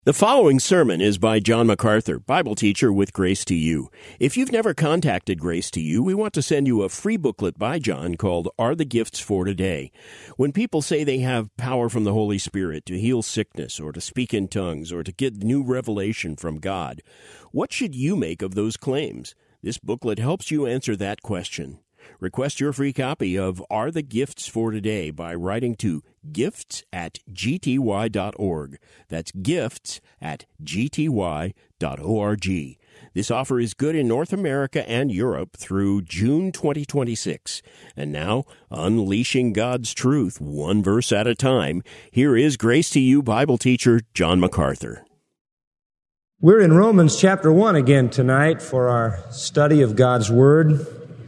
The following sermon is by John MacArthur, Bible teacher with Grace to You. If you've never contacted Grace to You, we want to send you a free booklet by John called Are the Gifts for Today? When people say they have power from the Holy Spirit to heal sickness or to speak in tongues or to get new revelation from God, what should you make of those claims? This booklet helps you answer that question. Request your free copy of Are the Gifts for Today by writing to gifts@gty.org. That's gifts@gty.org. This offer is good in North America and Europe through June 2026. And now, unleashing God's truth one verse at a time, here is Grace to You Bible teacher John MacArthur. We're in Romans chapter 1 again tonight for our study of God's Word,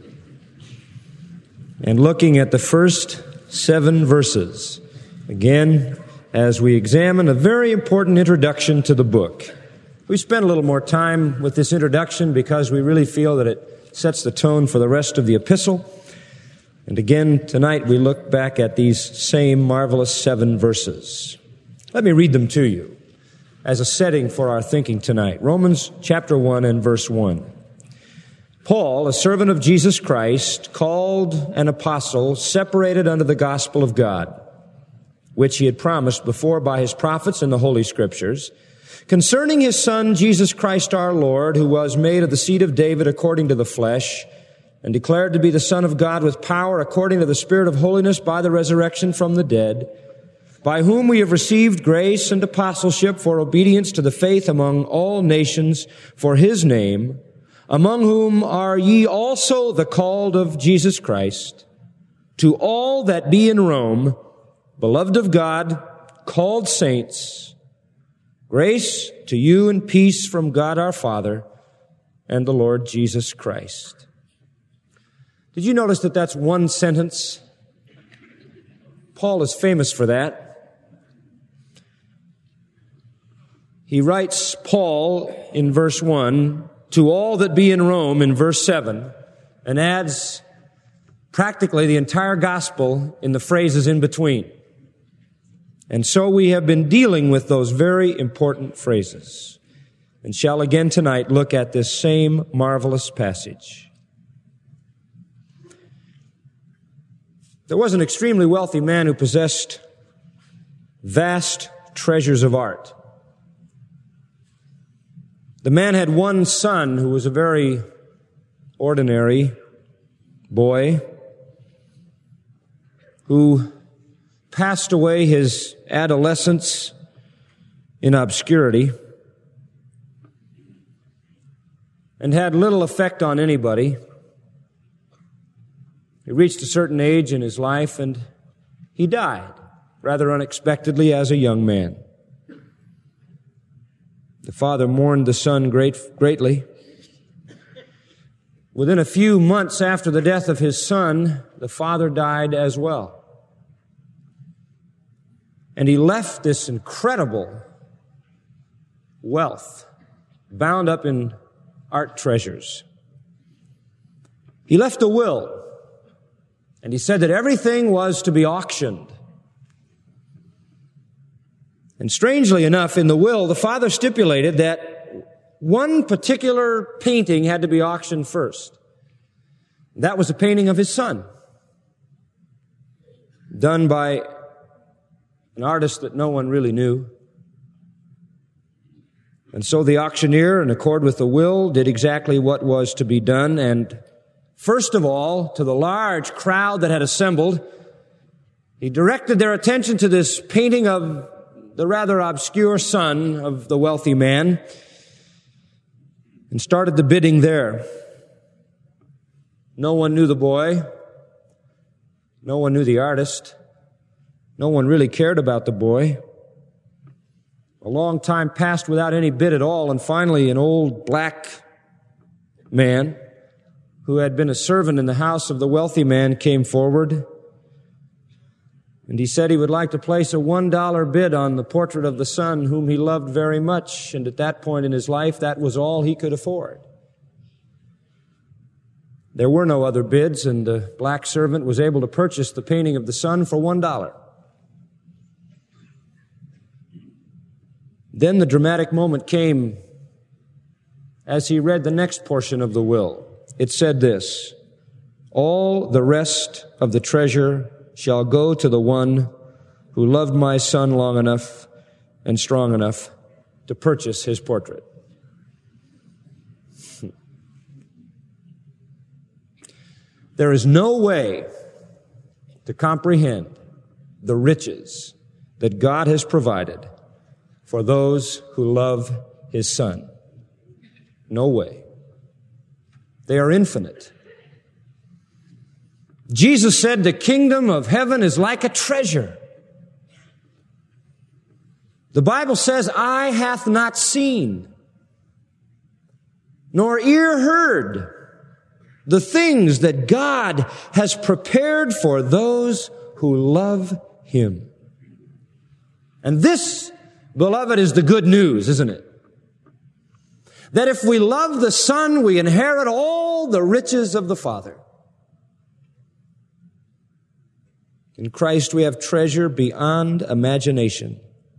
and looking at the first 7 verses, again, as we examine a very important introduction to the book. We spent a little more time with this introduction because we really feel that it sets the tone for the rest of the epistle. And again, tonight we look back at these same marvelous 7 verses. Let me read them to you as a setting for our thinking tonight. Romans chapter 1 and verse 1. Paul, a servant of Jesus Christ, called an apostle, separated unto the gospel of God, which he had promised before by his prophets in the Holy Scriptures, concerning his Son, Jesus Christ our Lord, who was made of the seed of David according to the flesh, and declared to be the Son of God with power according to the Spirit of holiness by the resurrection from the dead, by whom we have received grace and apostleship for obedience to the faith among all nations for his name, among whom are ye also the called of Jesus Christ, to all that be in Rome, beloved of God, called saints, grace to you and peace from God our Father and the Lord Jesus Christ. Did you notice that that's one sentence? Paul is famous for that. He writes, Paul, in verse 1, to all that be in Rome in verse 7, and adds practically the entire gospel in the phrases in between. And so we have been dealing with those very important phrases, and shall again tonight look at this same marvelous passage. There was an extremely wealthy man who possessed vast treasures of art. The man had one son who was a very ordinary boy who passed away his adolescence in obscurity and had little effect on anybody. He reached a certain age in his life and he died rather unexpectedly as a young man. The father mourned the son greatly. Within a few months after the death of his son, the father died as well. And he left this incredible wealth bound up in art treasures. He left a will, and he said that everything was to be auctioned. And strangely enough, in the will, the father stipulated that one particular painting had to be auctioned first. That was a painting of his son, done by an artist that no one really knew. And so the auctioneer, in accord with the will, did exactly what was to be done. And first of all, to the large crowd that had assembled, he directed their attention to this painting of the rather obscure son of the wealthy man, and started the bidding there. No one knew the boy. No one knew the artist. No one really cared about the boy. A long time passed without any bid at all, and finally an old black man who had been a servant in the house of the wealthy man came forward. And he said he would like to place a $1 bid on the portrait of the son whom he loved very much. And at that point in his life, that was all he could afford. There were no other bids, and the black servant was able to purchase the painting of the son for $1. Then the dramatic moment came as he read the next portion of the will. It said this, "All the rest of the treasure shall go to the one who loved my son long enough and strong enough to purchase his portrait." There is no way to comprehend the riches that God has provided for those who love His Son. No way. They are infinite. Jesus said the kingdom of heaven is like a treasure. The Bible says, "Eye hath not seen, nor ear heard, the things that God has prepared for those who love Him." And this, beloved, is the good news, isn't it? That if we love the Son, we inherit all the riches of the Father. In Christ we have treasure beyond imagination.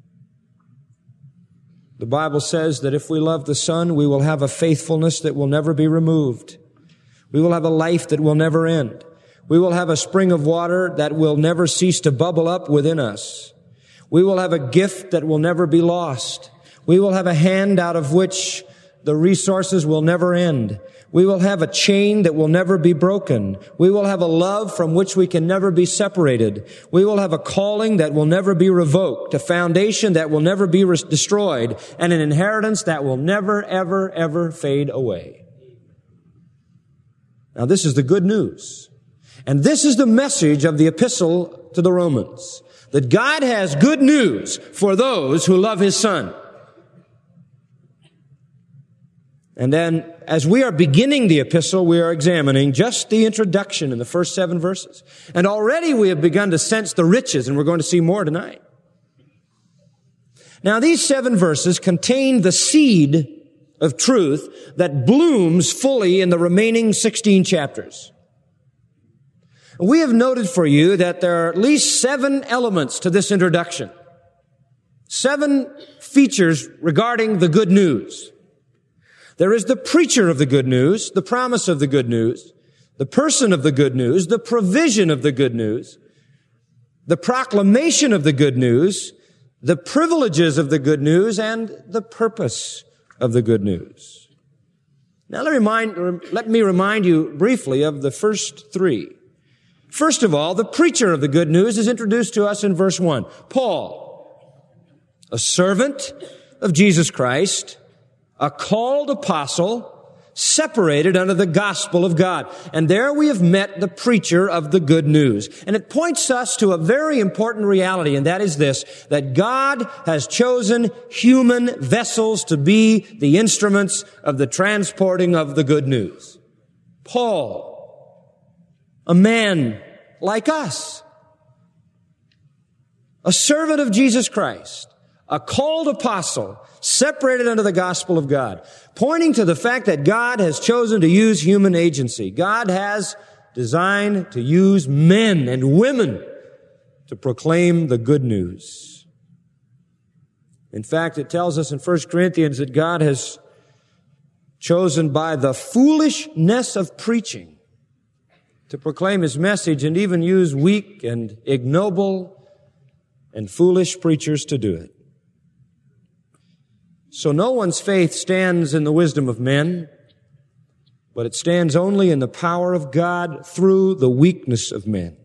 The Bible says that if we love the Son, we will have a faithfulness that will never be removed. We will have a life that will never end. We will have a spring of water that will never cease to bubble up within us. We will have a gift that will never be lost. We will have a hand out of which the resources will never end. We will have a chain that will never be broken. We will have a love from which we can never be separated. We will have a calling that will never be revoked, a foundation that will never be destroyed, and an inheritance that will never, ever, ever fade away. Now, this is the good news. And this is the message of the epistle to the Romans, that God has good news for those who love His Son. And then, as we are beginning the epistle, we are examining just the introduction in the first 7 verses. And already we have begun to sense the riches, and we're going to see more tonight. Now, these 7 verses contain the seed of truth that blooms fully in the remaining 16 chapters. We have noted for you that there are at least 7 elements to this introduction. 7 features regarding the good news. There is the preacher of the good news, the promise of the good news, the person of the good news, the provision of the good news, the proclamation of the good news, the privileges of the good news, and the purpose of the good news. Now let me remind you briefly of the first 3. First of all, the preacher of the good news is introduced to us in verse 1. Paul, a servant of Jesus Christ, a called apostle, separated under the gospel of God. And there we have met the preacher of the good news. And it points us to a very important reality, and that is this, that God has chosen human vessels to be the instruments of the transporting of the good news. Paul, a man like us, a servant of Jesus Christ, a called apostle, separated under the gospel of God, pointing to the fact that God has chosen to use human agency. God has designed to use men and women to proclaim the good news. In fact, it tells us in 1 Corinthians that God has chosen by the foolishness of preaching to proclaim His message, and even use weak and ignoble and foolish preachers to do it. So no one's faith stands in the wisdom of men, but it stands only in the power of God through the weakness of men.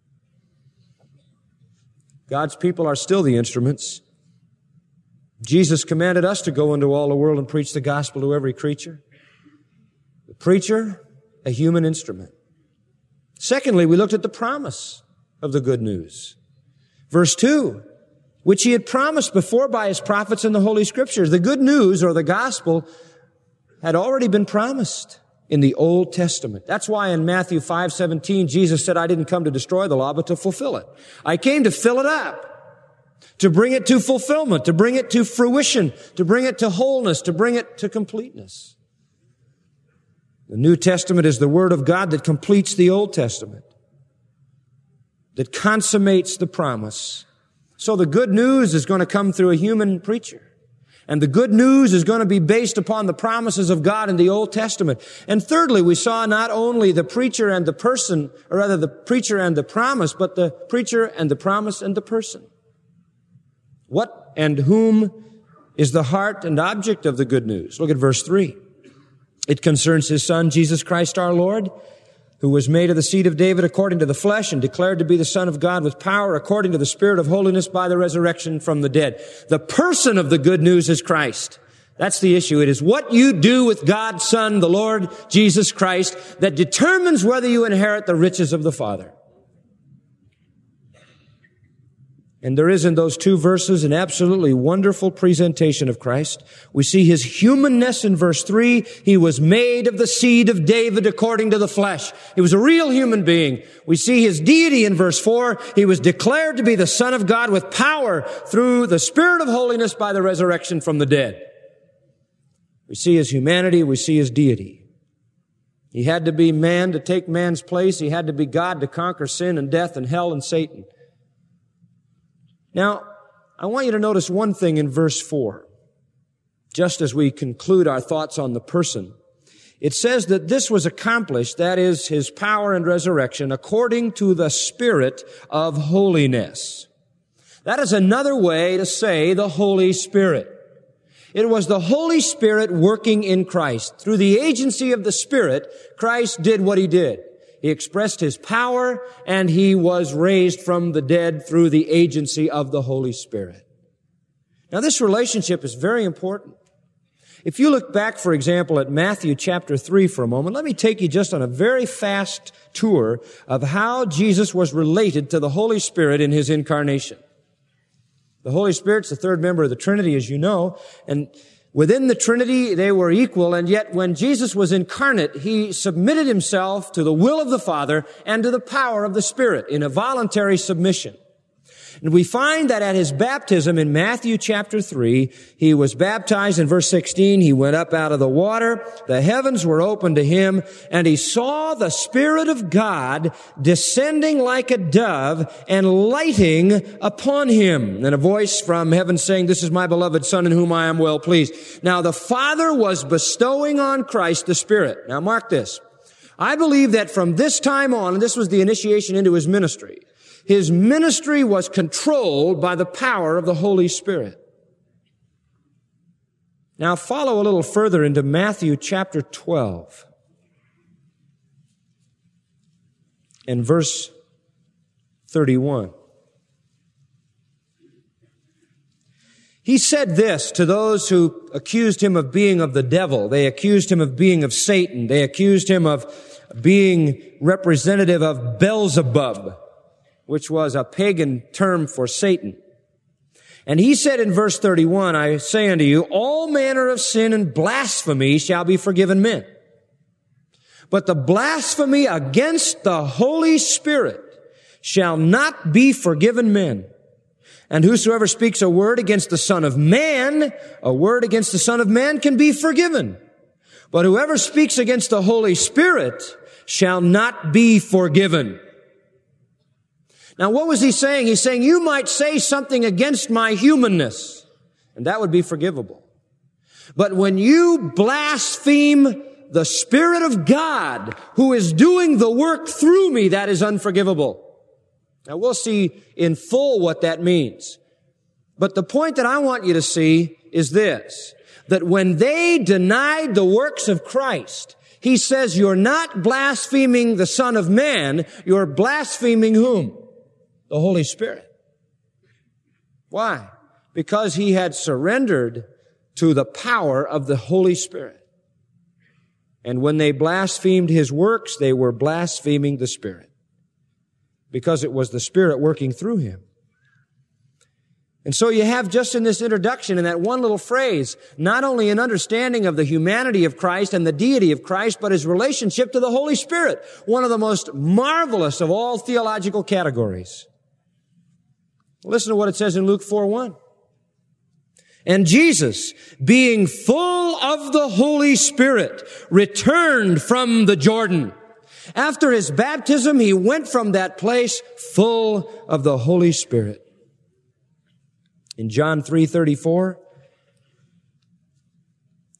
God's people are still the instruments. Jesus commanded us to go into all the world and preach the gospel to every creature. The preacher, a human instrument. Secondly, we looked at the promise of the good news. Verse 2. Which He had promised before by His prophets in the Holy Scriptures. The good news, or the gospel, had already been promised in the Old Testament. That's why in Matthew 5:17, Jesus said, "I didn't come to destroy the law, but to fulfill it." I came to fill it up, to bring it to fulfillment, to bring it to fruition, to bring it to wholeness, to bring it to completeness. The New Testament is the Word of God that completes the Old Testament, that consummates the promise. So the good news is going to come through a human preacher. And the good news is going to be based upon the promises of God in the Old Testament. And thirdly, we saw not only the preacher and the person, or rather the preacher and the promise, but the preacher and the promise and the person. What and whom is the heart and object of the good news? Look at verse 3. It concerns His Son, Jesus Christ our Lord, who was made of the seed of David according to the flesh and declared to be the Son of God with power according to the Spirit of holiness by the resurrection from the dead. The person of the good news is Christ. That's the issue. It is what you do with God's Son, the Lord Jesus Christ, that determines whether you inherit the riches of the Father. And there is in those two verses an absolutely wonderful presentation of Christ. We see His humanness in verse 3. He was made of the seed of David according to the flesh. He was a real human being. We see His deity in verse 4. He was declared to be the Son of God with power through the Spirit of holiness by the resurrection from the dead. We see His humanity. We see His deity. He had to be man to take man's place. He had to be God to conquer sin and death and hell and Satan. Now, I want you to notice one thing in verse 4, just as we conclude our thoughts on the person. It says that this was accomplished, that is, His power and resurrection, according to the Spirit of holiness. That is another way to say the Holy Spirit. It was the Holy Spirit working in Christ. Through the agency of the Spirit, Christ did what He did. He expressed His power, and He was raised from the dead through the agency of the Holy Spirit. Now, this relationship is very important. If you look back, for example, at Matthew chapter 3 for a moment, let me take you just on a very fast tour of how Jesus was related to the Holy Spirit in His incarnation. The Holy Spirit's the third member of the Trinity, as you know, and within the Trinity, they were equal, and yet when Jesus was incarnate, He submitted Himself to the will of the Father and to the power of the Spirit in a voluntary submission. And we find that at His baptism in Matthew chapter 3, He was baptized in verse 16. He went up out of the water. The heavens were opened to Him, and He saw the Spirit of God descending like a dove and lighting upon Him. And a voice from heaven saying, "This is my beloved Son in whom I am well pleased." Now, the Father was bestowing on Christ the Spirit. Now, mark this. I believe that from this time on, and this was the initiation into His ministry, His ministry was controlled by the power of the Holy Spirit. Now follow a little further into Matthew chapter 12 and verse 31. He said this to those who accused Him of being of the devil. They accused Him of being of Satan. They accused Him of being representative of Beelzebub, which was a pagan term for Satan. And He said in verse 31, "I say unto you, all manner of sin and blasphemy shall be forgiven men. But the blasphemy against the Holy Spirit shall not be forgiven men. And whosoever speaks a word against the Son of Man, a word against the Son of Man can be forgiven. But whoever speaks against the Holy Spirit shall not be forgiven." Now, what was He saying? He's saying, you might say something against my humanness, and that would be forgivable. But when you blaspheme the Spirit of God, who is doing the work through me, that is unforgivable. Now, we'll see in full what that means. But the point that I want you to see is this, that when they denied the works of Christ, He says, you're not blaspheming the Son of Man, you're blaspheming whom? The Holy Spirit. Why? Because He had surrendered to the power of the Holy Spirit. And when they blasphemed His works, they were blaspheming the Spirit, because it was the Spirit working through Him. And so you have just in this introduction, in that one little phrase, not only an understanding of the humanity of Christ and the deity of Christ, but His relationship to the Holy Spirit, one of the most marvelous of all theological categories. Listen to what it says in Luke 4:1. "And Jesus, being full of the Holy Spirit, returned from the Jordan. After His baptism, He went from that place full of the Holy Spirit." In John 3:34,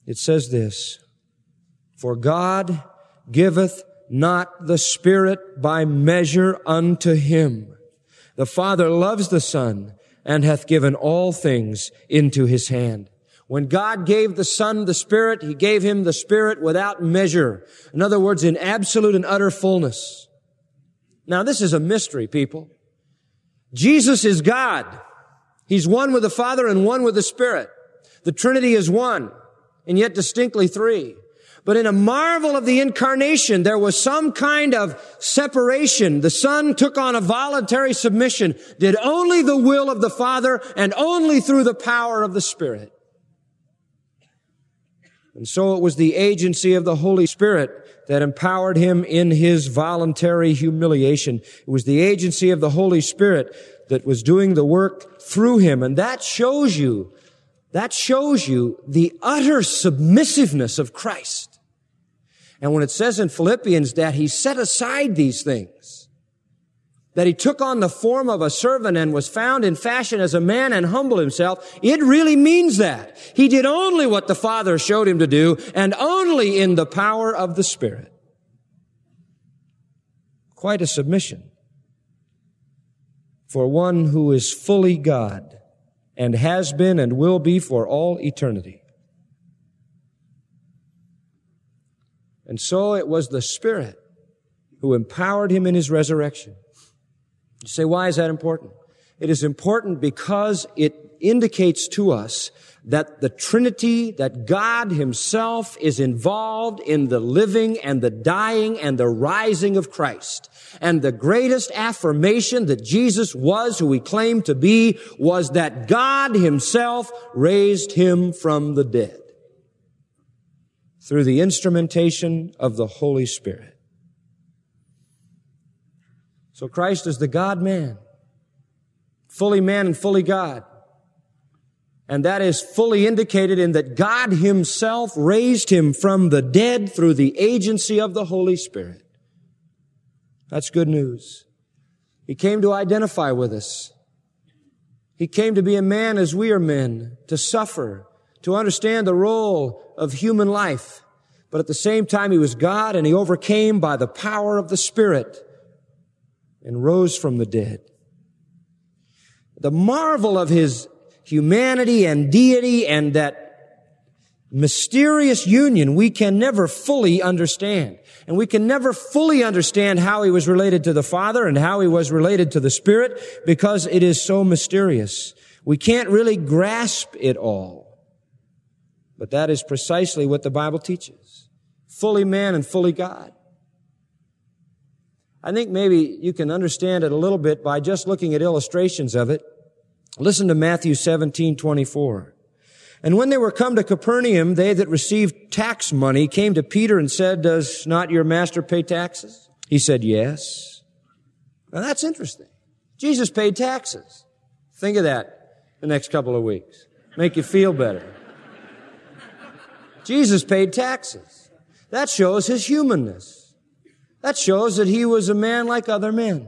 It says this, "For God giveth not the Spirit by measure unto him. The Father loves the Son, and hath given all things into his hand." When God gave the Son the Spirit, he gave him the Spirit without measure. In other words, in absolute and utter fullness. Now, this is a mystery, people. Jesus is God. He's one with the Father and one with the Spirit. The Trinity is one, and yet distinctly three. But in a marvel of the incarnation, there was some kind of separation. The Son took on a voluntary submission, did only the will of the Father, and only through the power of the Spirit. And so it was the agency of the Holy Spirit that empowered him in his voluntary humiliation. It was the agency of the Holy Spirit that was doing the work through him. And that shows you the utter submissiveness of Christ. And when it says in Philippians that he set aside these things, that he took on the form of a servant and was found in fashion as a man and humbled himself, it really means that. He did only what the Father showed him to do, and only in the power of the Spirit. Quite a submission for one who is fully God and has been and will be for all eternity. And so it was the Spirit who empowered him in his resurrection. You say, why is that important? It is important because it indicates to us that the Trinity, that God himself is involved in the living and the dying and the rising of Christ. And the greatest affirmation that Jesus was who he claimed to be was that God himself raised him from the dead through the instrumentation of the Holy Spirit. So Christ is the God-man, fully man and fully God. And that is fully indicated in that God himself raised him from the dead through the agency of the Holy Spirit. That's good news. He came to identify with us. He came to be a man as we are men, to suffer, to understand the role of human life. But at the same time, he was God, and he overcame by the power of the Spirit and rose from the dead. The marvel of his humanity and deity and that mysterious union we can never fully understand. And we can never fully understand how he was related to the Father and how he was related to the Spirit because it is so mysterious. We can't really grasp it all. But that is precisely what the Bible teaches. Fully man and fully God. I think maybe you can understand it a little bit by just looking at illustrations of it. Listen to Matthew 17:24. "And when they were come to Capernaum, they that received tax money came to Peter and said, 'Does not your master pay taxes?' He said, 'Yes.'" Now that's interesting. Jesus paid taxes. Think of that the next couple of weeks. Make you feel better. Jesus paid taxes. That shows his humanness. That shows that he was a man like other men.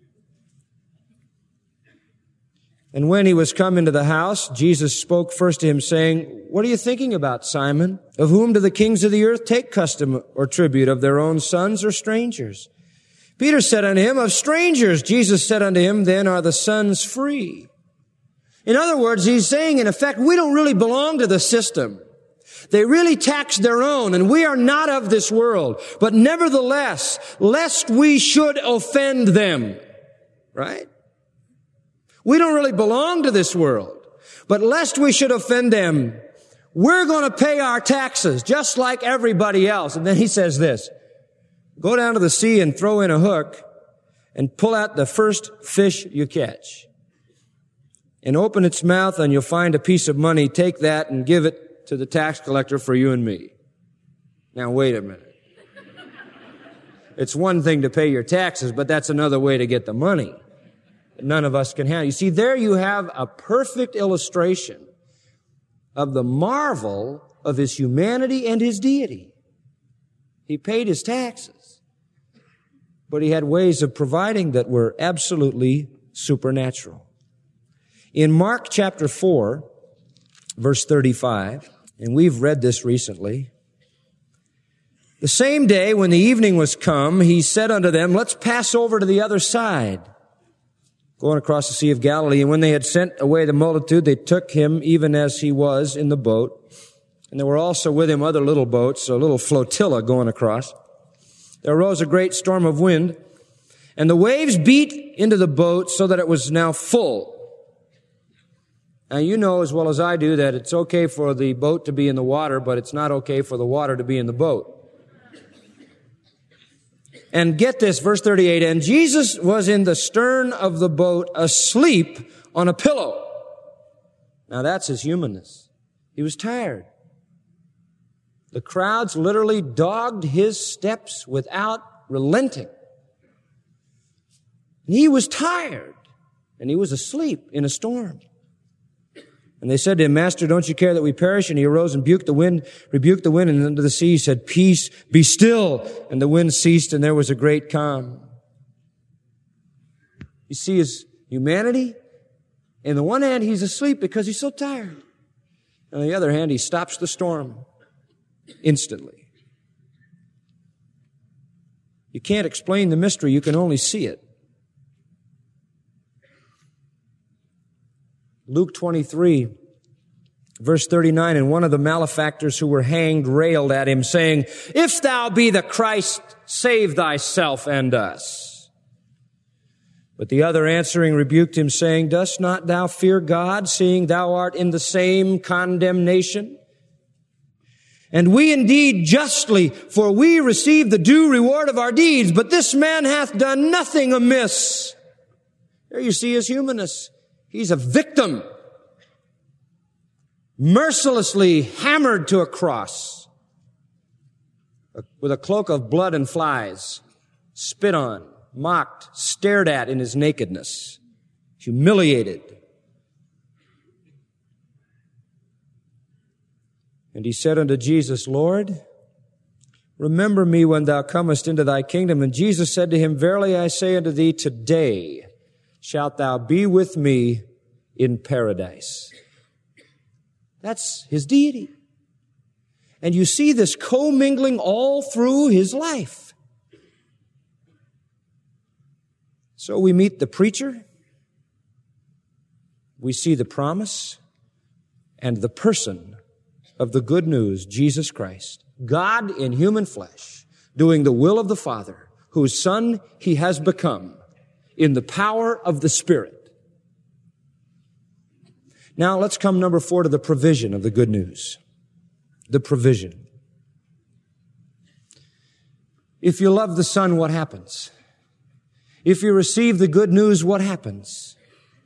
"And when he was come into the house, Jesus spoke first to him, saying, 'What are you thinking about, Simon? Of whom do the kings of the earth take custom or tribute, of their own sons or strangers?' Peter said unto him, 'Of strangers.' Jesus said unto him, 'Then are the sons free.'" In other words, he's saying, in effect, we don't really belong to the system. They really tax their own, and we are not of this world. But nevertheless, lest we should offend them, right? We don't really belong to this world. But lest we should offend them, we're going to pay our taxes just like everybody else. And then he says this, "Go down to the sea and throw in a hook and pull out the first fish you catch. And open its mouth and you'll find a piece of money. Take that and give it to the tax collector for you and me." Now wait a minute. It's one thing to pay your taxes, but that's another way to get the money. None of us can handle. You see, there you have a perfect illustration of the marvel of his humanity and his deity. He paid his taxes, but he had ways of providing that were absolutely supernatural. In Mark chapter 4, verse 35, And we've read this recently. The same day when the evening was come, he said unto them, let's pass over to the other side, going across the Sea of Galilee. And when they had sent away the multitude, they took him even as he was in the boat. And there were also with him other little boats, a little flotilla going across. There arose a great storm of wind, and the waves beat into the boat so that it was now full. Now you know as well as I do that it's okay for the boat to be in the water, but it's not okay for the water to be in the boat. And get this, verse 38, and Jesus was in the stern of the boat asleep on a pillow. Now that's his humanness. He was tired. The crowds literally dogged his steps without relenting. And he was tired, and he was asleep in a storm. And they said to him, Master, don't you care that we perish? And he arose and rebuked the wind, and unto the sea he said, Peace, be still. And the wind ceased, and there was a great calm. You see his humanity? On the one hand, he's asleep because he's so tired. On the other hand, he stops the storm instantly. You can't explain the mystery, you can only see it. Luke 23, verse 39, and one of the malefactors who were hanged railed at him, saying, If thou be the Christ, save thyself and us. But the other answering rebuked him, saying, Dost not thou fear God, seeing thou art in the same condemnation? And we indeed justly, for we receive the due reward of our deeds, but this man hath done nothing amiss. There you see his humanness. He's a victim, mercilessly hammered to a cross, with a cloak of blood and flies, spit on, mocked, stared at in his nakedness, humiliated. And he said unto Jesus, Lord, remember me when thou comest into thy kingdom. And Jesus said to him, Verily I say unto thee, today shalt thou be with me in paradise. That's his deity. And you see this commingling all through his life. So we meet the preacher, we see the promise, and the person of the good news, Jesus Christ, God in human flesh, doing the will of the Father, whose Son he has become, in the power of the Spirit. Now let's come, number 4, to the provision of the good news. The provision. If you love the Son, what happens? If you receive the good news, what happens?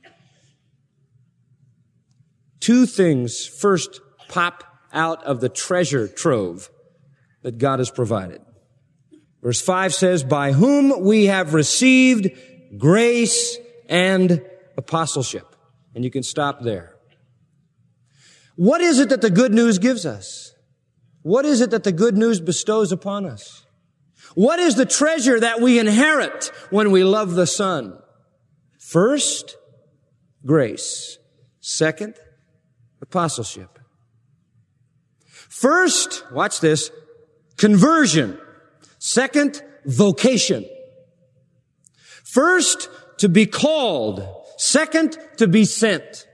Two things first pop out of the treasure trove that God has provided. Verse 5 says, by whom we have received grace and apostleship. And you can stop there. What is it that the good news gives us? What is it that the good news bestows upon us? What is the treasure that we inherit when we love the Son? First, grace. Second, apostleship. First, watch this, conversion. Second, vocation. First, to be called. Second, to be sent.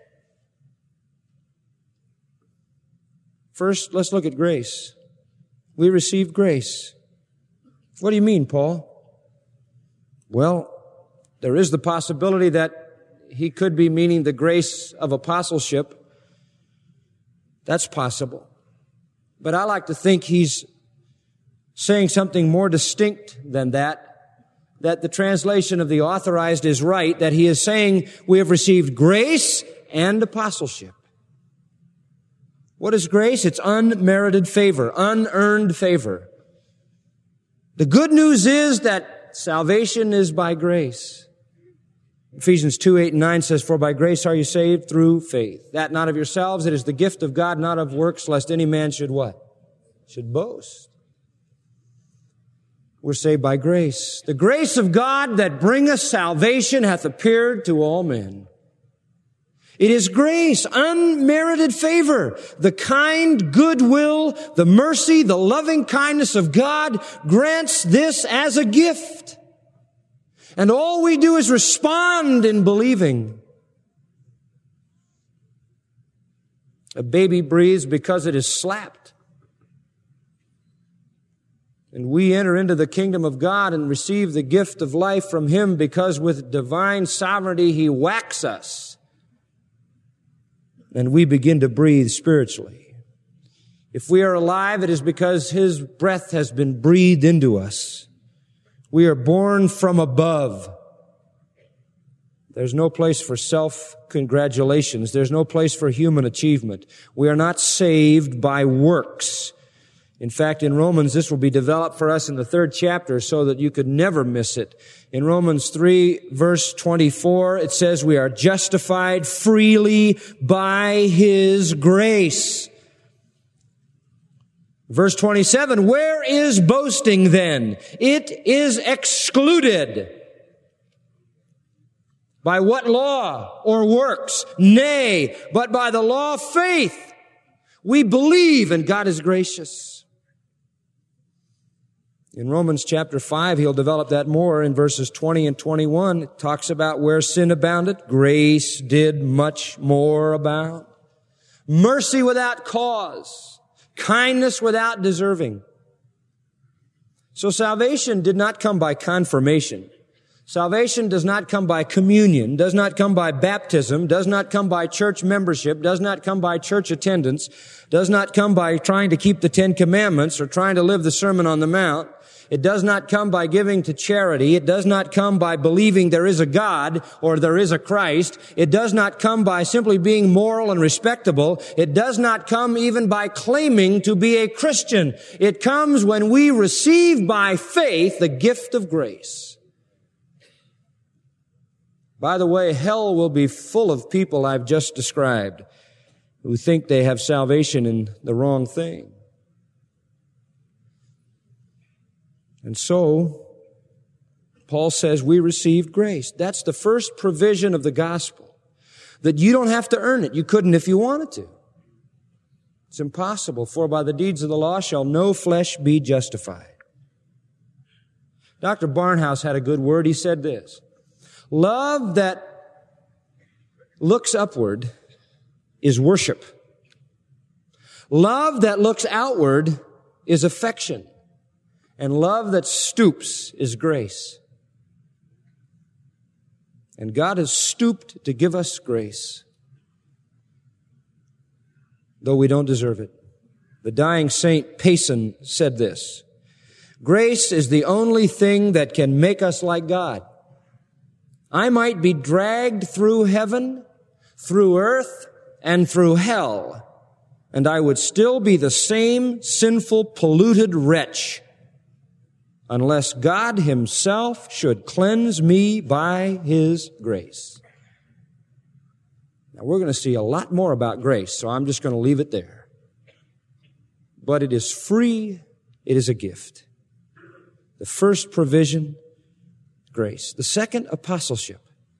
First, let's look at grace. We received grace. What do you mean, Paul? Well, there is the possibility that he could be meaning the grace of apostleship. That's possible. But I like to think he's saying something more distinct than that the translation of the Authorized is right, that he is saying we have received grace and apostleship. What is grace? It's unmerited favor, unearned favor. The good news is that salvation is by grace. Ephesians 2:8-9 says, for by grace are you saved through faith. That not of yourselves, it is the gift of God, not of works, lest any man should what? Should boast. We're saved by grace. The grace of God that bringeth salvation hath appeared to all men. It is grace, unmerited favor, the kind goodwill, the mercy, the loving kindness of God grants this as a gift. And all we do is respond in believing. A baby breathes because it is slapped. And we enter into the kingdom of God and receive the gift of life from Him because with divine sovereignty He whacks us. And we begin to breathe spiritually. If we are alive, it is because His breath has been breathed into us. We are born from above. There's no place for self-congratulations. There's no place for human achievement. We are not saved by works. In fact, in Romans, this will be developed for us in the 3rd chapter so that you could never miss it. In Romans 3, verse 24, it says, we are justified freely by His grace. Verse 27, where is boasting then? It is excluded. By what law or works? Nay, but by the law of faith. We believe and God is gracious. In Romans chapter 5, he'll develop that more in verses 20 and 21. It talks about where sin abounded, grace did much more abound. Mercy without cause, kindness without deserving. So salvation did not come by confirmation. Salvation does not come by communion, does not come by baptism, does not come by church membership, does not come by church attendance, does not come by trying to keep the 10 Commandments or trying to live the Sermon on the Mount. It does not come by giving to charity. It does not come by believing there is a God or there is a Christ. It does not come by simply being moral and respectable. It does not come even by claiming to be a Christian. It comes when we receive by faith the gift of grace. By the way, hell will be full of people I've just described who think they have salvation in the wrong thing. And so, Paul says we received grace. That's the first provision of the gospel. That you don't have to earn it. You couldn't if you wanted to. It's impossible. For by the deeds of the law shall no flesh be justified. Dr. Barnhouse had a good word. He said this: love that looks upward is worship. Love that looks outward is affection. And love that stoops is grace. And God has stooped to give us grace, though we don't deserve it. The dying Saint Payson said this: grace is the only thing that can make us like God. I might be dragged through heaven, through earth, and through hell, and I would still be the same sinful, polluted wretch, unless God Himself should cleanse me by His grace. Now, we're going to see a lot more about grace, so I'm just going to leave it there. But it is free. It is a gift. The first provision, grace. The second, apostleship.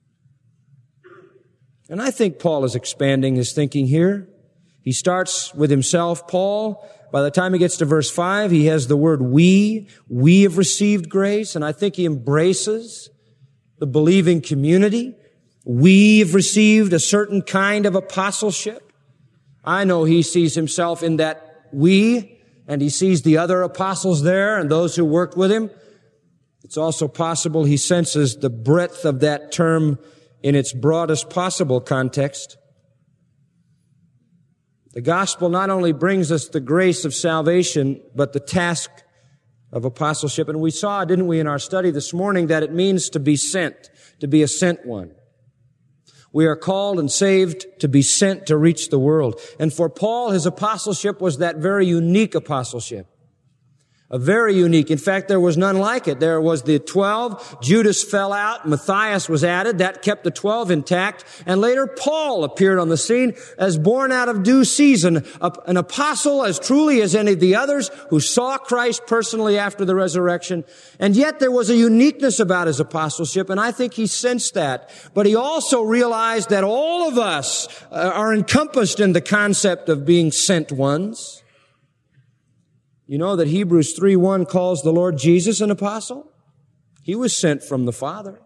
And I think Paul is expanding his thinking here. He starts with himself, Paul. By the time he gets to verse 5, he has the word we. We have received grace, and I think he embraces the believing community. We have received a certain kind of apostleship. I know he sees himself in that we, and he sees the other apostles there and those who worked with him. It's also possible he senses the breadth of that term in its broadest possible context. The gospel not only brings us the grace of salvation, but the task of apostleship. And we saw, didn't we, in our study this morning, that it means to be sent, to be a sent one. We are called and saved to be sent to reach the world. And for Paul, his apostleship was that very unique apostleship. A very unique. In fact, there was none like it. There was the 12. Judas fell out. Matthias was added. That kept the 12 intact. And later, Paul appeared on the scene as born out of due season, an apostle as truly as any of the others who saw Christ personally after the resurrection. And yet there was a uniqueness about his apostleship, and I think he sensed that. But he also realized that all of us are encompassed in the concept of being sent ones. You know that Hebrews 3:1 calls the Lord Jesus an apostle? He was sent from the Father.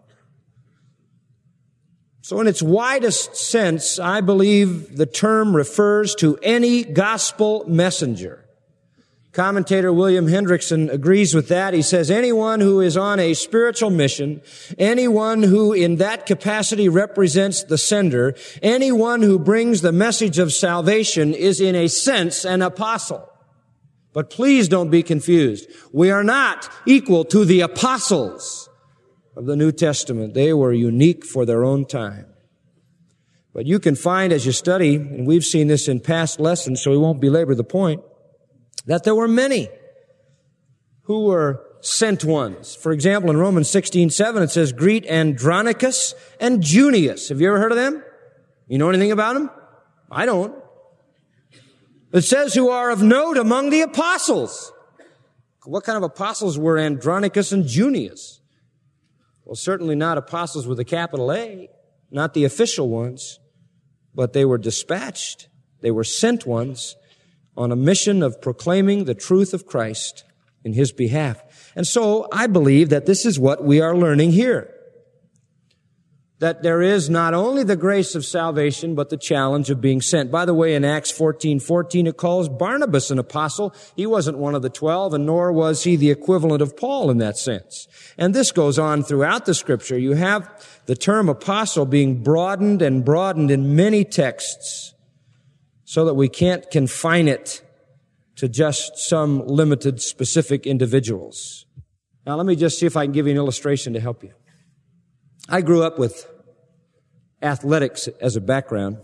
So in its widest sense, I believe the term refers to any gospel messenger. Commentator William Hendrickson agrees with that. He says, anyone who is on a spiritual mission, anyone who in that capacity represents the sender, anyone who brings the message of salvation is in a sense an apostle. But please don't be confused. We are not equal to the apostles of the New Testament. They were unique for their own time. But you can find as you study, and we've seen this in past lessons, so we won't belabor the point, that there were many who were sent ones. For example, in Romans 16:7, it says, greet Andronicus and Junius. Have you ever heard of them? You know anything about them? I don't. It says who are of note among the apostles. What kind of apostles were Andronicus and Junius? Well, certainly not apostles with a capital A, not the official ones, but they were dispatched. They were sent ones on a mission of proclaiming the truth of Christ in his behalf. And so I believe that this is what we are learning here. That there is not only the grace of salvation, but the challenge of being sent. By the way, in Acts 14:14, it calls Barnabas an apostle. He wasn't one of the 12, and nor was he the equivalent of Paul in that sense. And this goes on throughout the Scripture. You have the term apostle being broadened and broadened in many texts so that we can't confine it to just some limited specific individuals. Now, let me just see if I can give you an illustration to help you. I grew up with athletics as a background,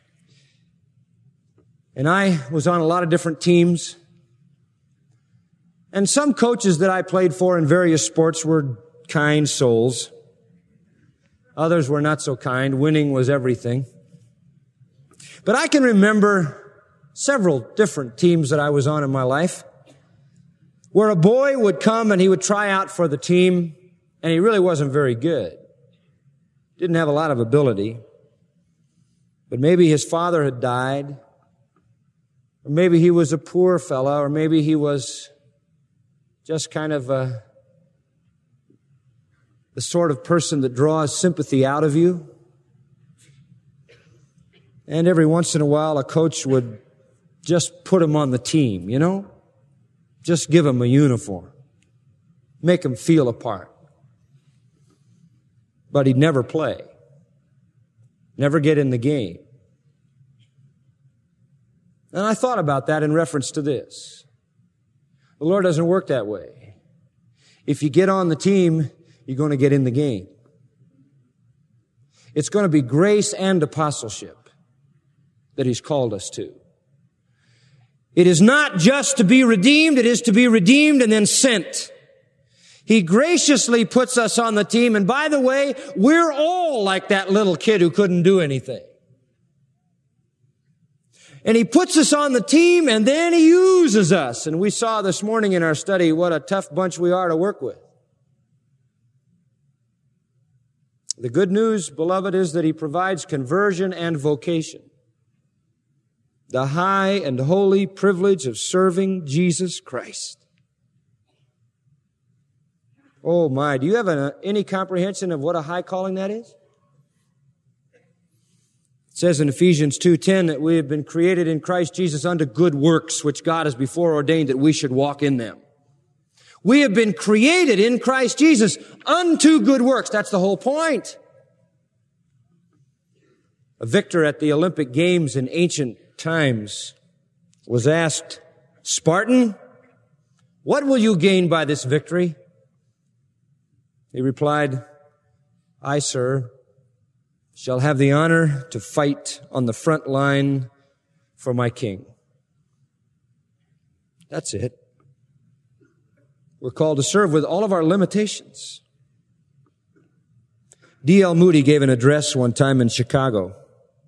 and I was on a lot of different teams. And some coaches that I played for in various sports were kind souls. Others were not so kind. Winning was everything. But I can remember several different teams that I was on in my life where a boy would come and he would try out for the team, and he really wasn't very good. Didn't have a lot of ability, but maybe his father had died, or maybe he was a poor fellow, or maybe he was just kind of the sort of person that draws sympathy out of you. And every once in a while, a coach would just put him on the team, you know? Just give him a uniform. Make him feel a part. But he'd never play. Never get in the game. And I thought about that in reference to this. The Lord doesn't work that way. If you get on the team, you're going to get in the game. It's going to be grace and apostleship that He's called us to. It is not just to be redeemed, it is to be redeemed and then sent. He graciously puts us on the team, and by the way, we're all like that little kid who couldn't do anything. And He puts us on the team, and then He uses us. And we saw this morning in our study what a tough bunch we are to work with. The good news, beloved, is that He provides conversion and vocation. The high and holy privilege of serving Jesus Christ. Oh my, do you have any comprehension of what a high calling that is? It says in Ephesians 2:10 that we have been created in Christ Jesus unto good works, which God has before ordained that we should walk in them. We have been created in Christ Jesus unto good works. That's the whole point. A victor at the Olympic Games in ancient times was asked, Spartan, what will you gain by this victory? He replied, I, sir, shall have the honor to fight on the front line for my king. That's it. We're called to serve with all of our limitations. D.L. Moody gave an address one time in Chicago,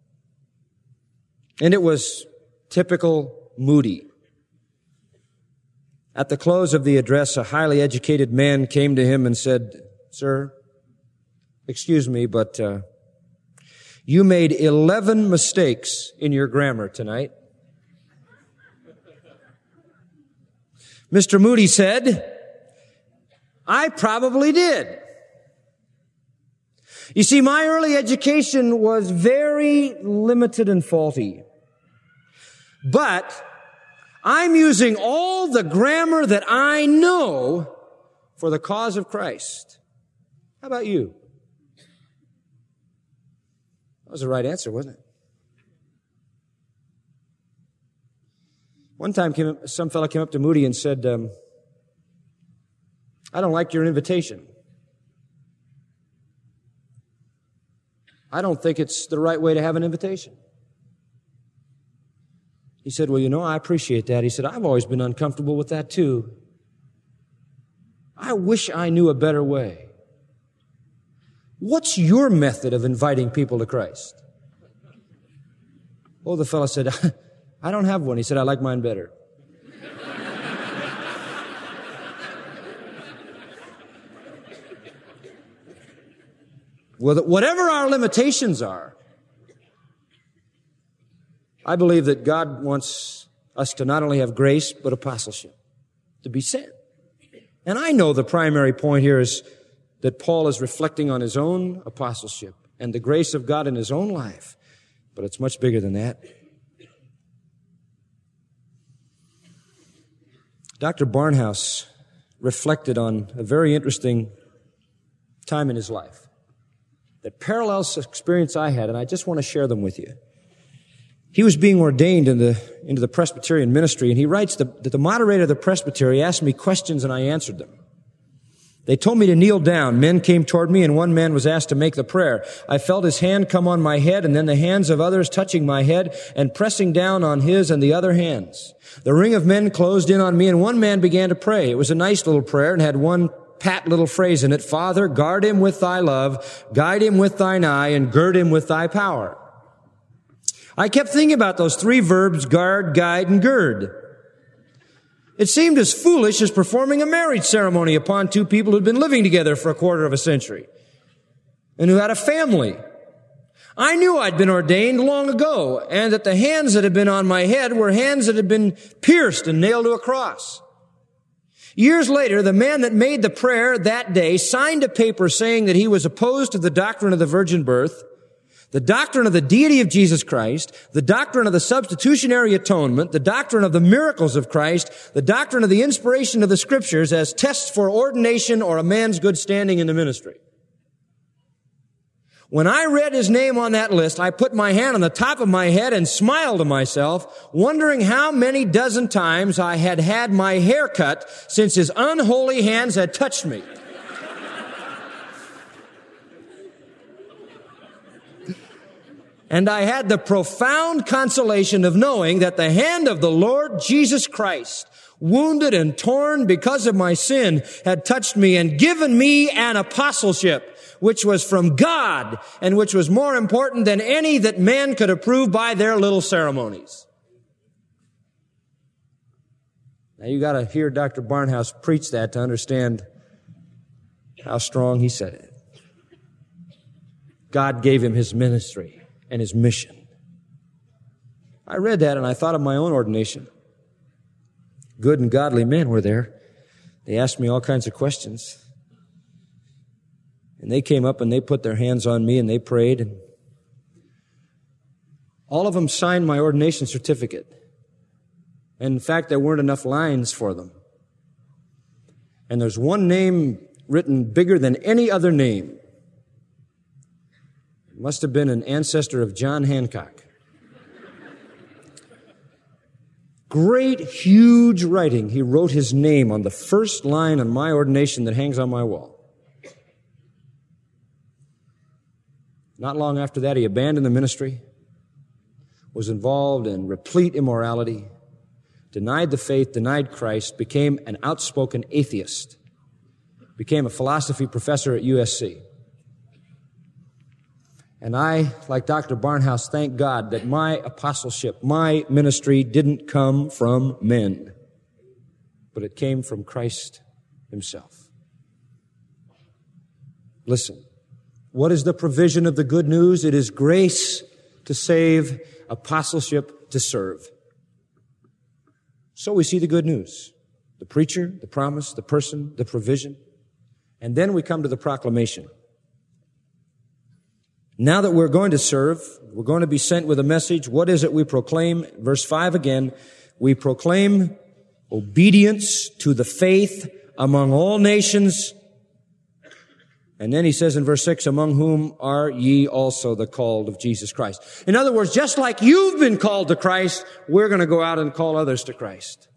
and it was typical Moody. At the close of the address, a highly educated man came to him and said, "Sir, excuse me, but you made 11 mistakes in your grammar tonight." Mr. Moody said, "I probably did." You see, my early education was very limited and faulty. But I'm using all the grammar that I know for the cause of Christ. How about you? That was the right answer, wasn't it? One time some fellow came up to Moody and said, "I don't like your invitation. I don't think it's the right way to have an invitation." He said, "Well, I appreciate that." He said, "I've always been uncomfortable with that too. I wish I knew a better way. What's your method of inviting people to Christ?" Oh, the fellow said, "I don't have one." He said, "I like mine better." Well, whatever our limitations are, I believe that God wants us to not only have grace, but apostleship, to be sent. And I know the primary point here is that Paul is reflecting on his own apostleship and the grace of God in his own life, but it's much bigger than that. Dr. Barnhouse reflected on a very interesting time in his life that parallels the experience I had, and I just want to share them with you. He was being ordained into the Presbyterian ministry, and he writes that the moderator of the presbytery asked me questions and I answered them. They told me to kneel down. Men came toward me, and one man was asked to make the prayer. I felt his hand come on my head, and then the hands of others touching my head and pressing down on his and the other hands. The ring of men closed in on me, and one man began to pray. It was a nice little prayer and had one pat little phrase in it: "Father, guard him with thy love, guide him with thine eye, and gird him with thy power." I kept thinking about those three verbs: guard, guide, and gird. It seemed as foolish as performing a marriage ceremony upon two people who'd been living together for a quarter of a century and who had a family. I knew I'd been ordained long ago, and that the hands that had been on my head were hands that had been pierced and nailed to a cross. Years later, the man that made the prayer that day signed a paper saying that he was opposed to the doctrine of the virgin birth, the doctrine of the deity of Jesus Christ, the doctrine of the substitutionary atonement, the doctrine of the miracles of Christ, the doctrine of the inspiration of the Scriptures as tests for ordination or a man's good standing in the ministry. When I read his name on that list, I put my hand on the top of my head and smiled to myself, wondering how many dozen times I had had my hair cut since his unholy hands had touched me. And I had the profound consolation of knowing that the hand of the Lord Jesus Christ, wounded and torn because of my sin, had touched me and given me an apostleship, which was from God and which was more important than any that man could approve by their little ceremonies. Now you got to hear Dr. Barnhouse preach that to understand how strong he said it. God gave him his ministry and his mission. I read that and I thought of my own ordination. Good and godly men were there. They asked me all kinds of questions. And they came up and they put their hands on me and they prayed. And all of them signed my ordination certificate. And in fact, there weren't enough lines for them. And there's one name written bigger than any other name. It must have been an ancestor of John Hancock. Great, huge writing. He wrote his name on the first line on my ordination that hangs on my wall. Not long after that, he abandoned the ministry, was involved in replete immorality, denied the faith, denied Christ, became an outspoken atheist, became a philosophy professor at USC. And I, like Dr. Barnhouse, thank God that my apostleship, my ministry didn't come from men, but it came from Christ himself. Listen, what is the provision of the good news? It is grace to save, apostleship to serve. So we see the good news, the preacher, the promise, the person, the provision. And then we come to the proclamation. Now that we're going to serve, we're going to be sent with a message. What is it we proclaim? Verse 5 again, we proclaim obedience to the faith among all nations. And then he says in verse 6, among whom are ye also the called of Jesus Christ. In other words, just like you've been called to Christ, we're going to go out and call others to Christ.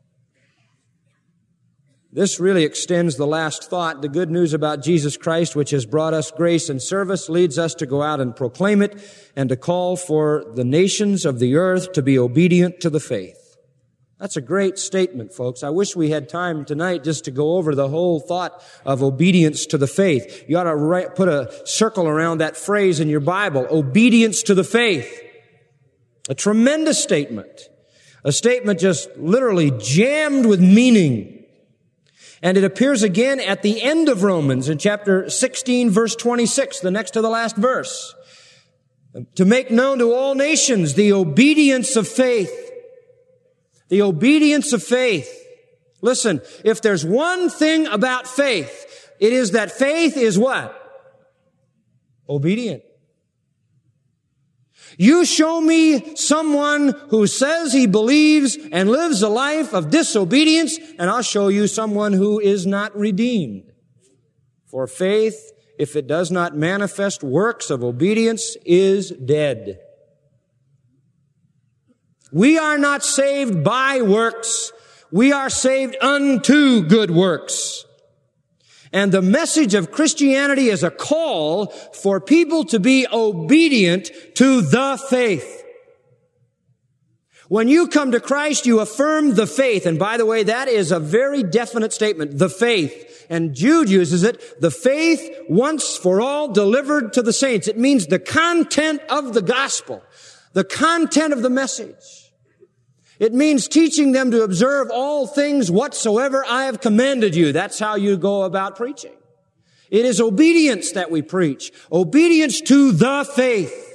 This really extends the last thought. The good news about Jesus Christ, which has brought us grace and service, leads us to go out and proclaim it and to call for the nations of the earth to be obedient to the faith. That's a great statement, folks. I wish we had time tonight just to go over the whole thought of obedience to the faith. You ought to put a circle around that phrase in your Bible, obedience to the faith. A tremendous statement. A statement just literally jammed with meaning. And it appears again at the end of Romans in chapter 16, verse 26, the next to the last verse. To make known to all nations the obedience of faith. The obedience of faith. Listen, if there's one thing about faith, it is that faith is what? Obedient. You show me someone who says he believes and lives a life of disobedience, and I'll show you someone who is not redeemed. For faith, if it does not manifest works of obedience, is dead. We are not saved by works. We are saved unto good works. And the message of Christianity is a call for people to be obedient to the faith. When you come to Christ, you affirm the faith. And by the way, that is a very definite statement, the faith. And Jude uses it, the faith once for all delivered to the saints. It means the content of the gospel, the content of the message. It means teaching them to observe all things whatsoever I have commanded you. That's how you go about preaching. It is obedience that we preach. Obedience to the faith.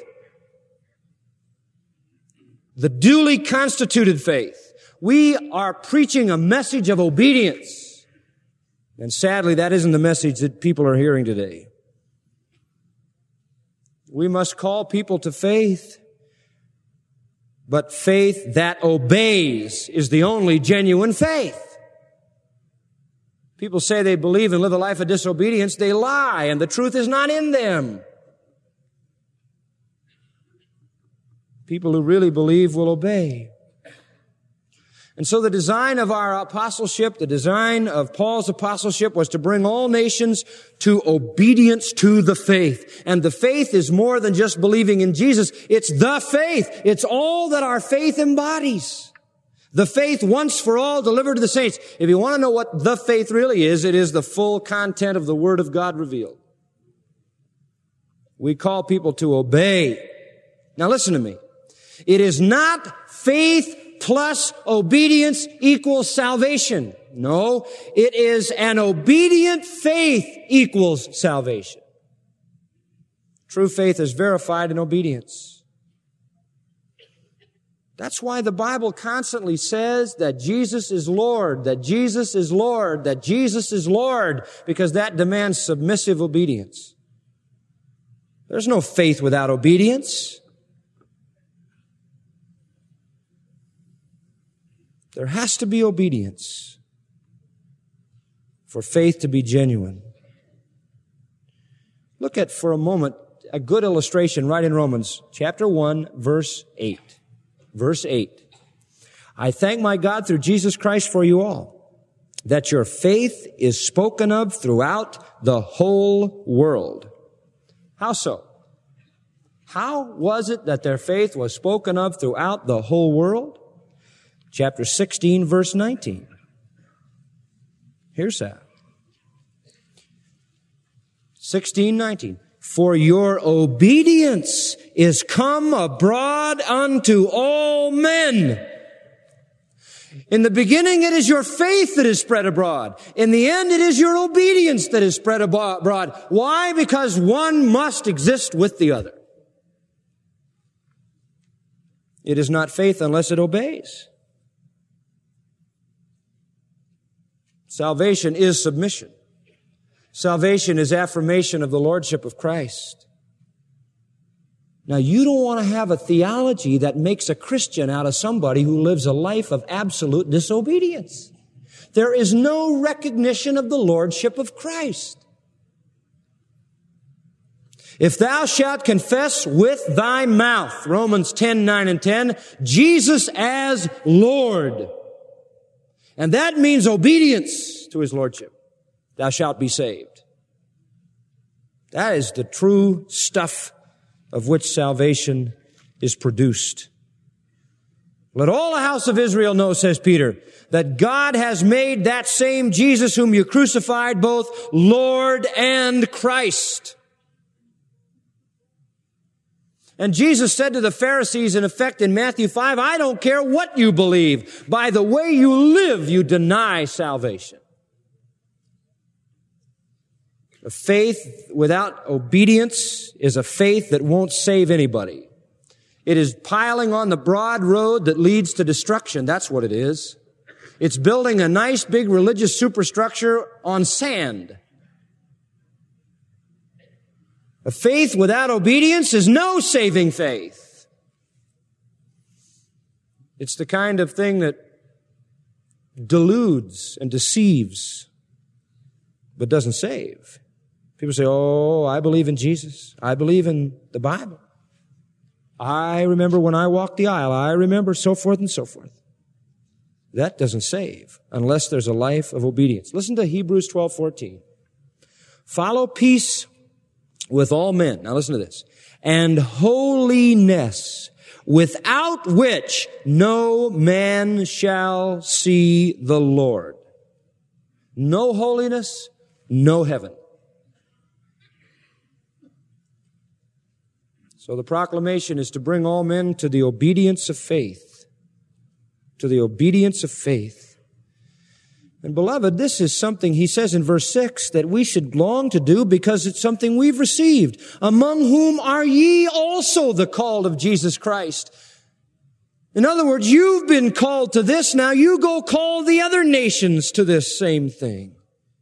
The duly constituted faith. We are preaching a message of obedience. And sadly, that isn't the message that people are hearing today. We must call people to faith. But faith that obeys is the only genuine faith. People say they believe and live a life of disobedience. They lie, and the truth is not in them. People who really believe will obey. And so the design of our apostleship, the design of Paul's apostleship was to bring all nations to obedience to the faith. And the faith is more than just believing in Jesus. It's the faith. It's all that our faith embodies. The faith once for all delivered to the saints. If you want to know what the faith really is, it is the full content of the Word of God revealed. We call people to obey. Now listen to me. It is not faith plus obedience equals salvation. No, it is an obedient faith equals salvation. True faith is verified in obedience. That's why the Bible constantly says that Jesus is Lord, that Jesus is Lord, that Jesus is Lord, because that demands submissive obedience. There's no faith without obedience. There has to be obedience for faith to be genuine. Look at, for a moment, a good illustration right in Romans chapter 1, verse 8. Verse 8. I thank my God through Jesus Christ for you all, that your faith is spoken of throughout the whole world. How so? How was it that their faith was spoken of throughout the whole world? chapter 16, verse 19. Here's how. 16:19. For your obedience is come abroad unto all men. In the beginning, it is your faith that is spread abroad. In the end, it is your obedience that is spread abroad. Why? Because one must exist with the other. It is not faith unless it obeys. Salvation is submission. Salvation is affirmation of the Lordship of Christ. Now, you don't want to have a theology that makes a Christian out of somebody who lives a life of absolute disobedience. There is no recognition of the Lordship of Christ. If thou shalt confess with thy mouth, Romans 10:9 and 10, Jesus as Lord. And that means obedience to His Lordship. Thou shalt be saved. That is the true stuff of which salvation is produced. Let all the house of Israel know, says Peter, that God has made that same Jesus whom you crucified both Lord and Christ. And Jesus said to the Pharisees, in effect, in Matthew 5, I don't care what you believe. By the way you live, you deny salvation. A faith without obedience is a faith that won't save anybody. It is piling on the broad road that leads to destruction. That's what it is. It's building a nice big religious superstructure on sand. A faith without obedience is no saving faith. It's the kind of thing that deludes and deceives, but doesn't save. People say, oh, I believe in Jesus. I believe in the Bible. I remember when I walked the aisle. I remember so forth and so forth. That doesn't save unless there's a life of obedience. Listen to Hebrews 12:14. Follow peace with all men. Now listen to this. And holiness, without which no man shall see the Lord. No holiness, no heaven. So the proclamation is to bring all men to the obedience of faith. To the obedience of faith. And beloved, this is something, he says in verse 6, that we should long to do because it's something we've received. Among whom are ye also the called of Jesus Christ? In other words, you've been called to this, now you go call the other nations to this same thing.